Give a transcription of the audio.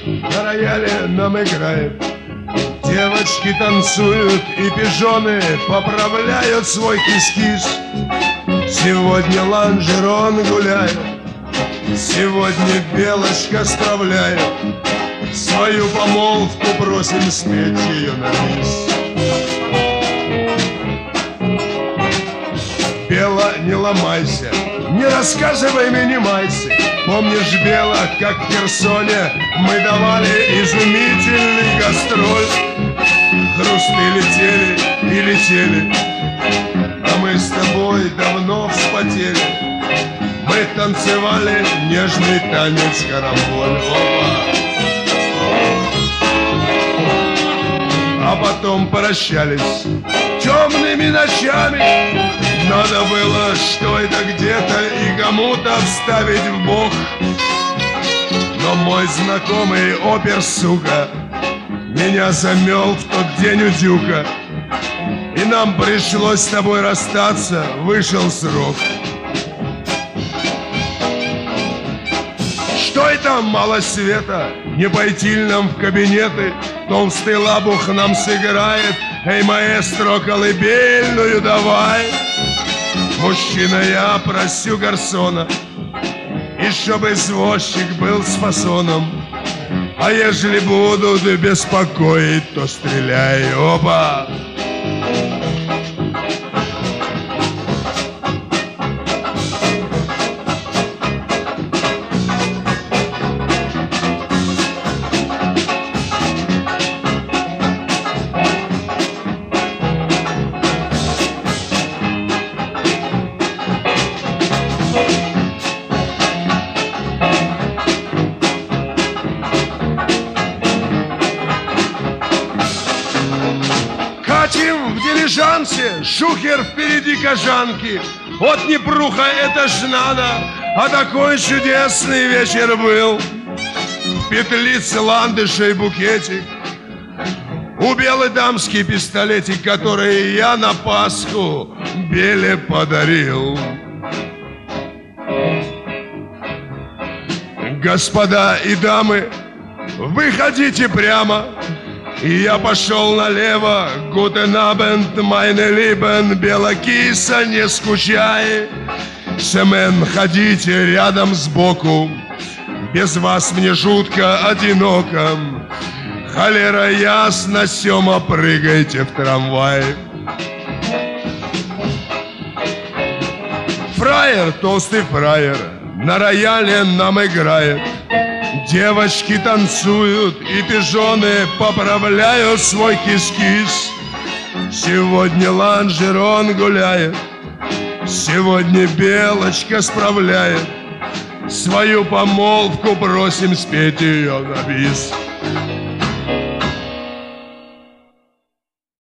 на рояле нам играет. Девочки танцуют и пижоны поправляют свой кис-кис. Сегодня лонжерон гуляет, сегодня белочка справляет. Свою помолвку просим спеть ее на бис. Бела, не ломайся, не рассказывай мне, не майся. Помнишь, Бела, как в Херсоне мы давали изумительный гастроль? Хрусты летели и летели, а мы с тобой давно вспотели. Мы танцевали нежный танец карамболь. А потом прощались темными ночами. Надо было что это где-то и кому-то вставить в бок. Но мой знакомый опер, сука, меня замел в тот день у дюка. И нам пришлось с тобой расстаться, вышел срок. Что это мало света, не пойти ли нам в кабинеты? Толстый лабух нам сыграет, эй, маэстро, колыбельную давай. Мужчина, я просю гарсона, и чтоб извозчик был с фасоном. А ежели будут беспокоить, то стреляй, оба. Катим в дилижансе, шухер впереди кожанки. Вот Днепруха, это ж надо, а такой чудесный вечер был. В петлице ландышей букетик, у Белой дамский пистолетик, который я на Пасху Беле подарил. Господа и дамы, выходите прямо. И я пошел налево. Guten Abend, meine Lieben, Белокиса, не скучай. Семен, ходите рядом сбоку. Без вас мне жутко одиноко. Холера ясно, Сема, прыгайте в трамвай. Фраер, толстый фраер, на рояле нам играет. Девочки танцуют и пижоны поправляют свой кис-кис. Сегодня лонжерон гуляет, сегодня белочка справляет. Свою помолвку просим спеть ее на бис.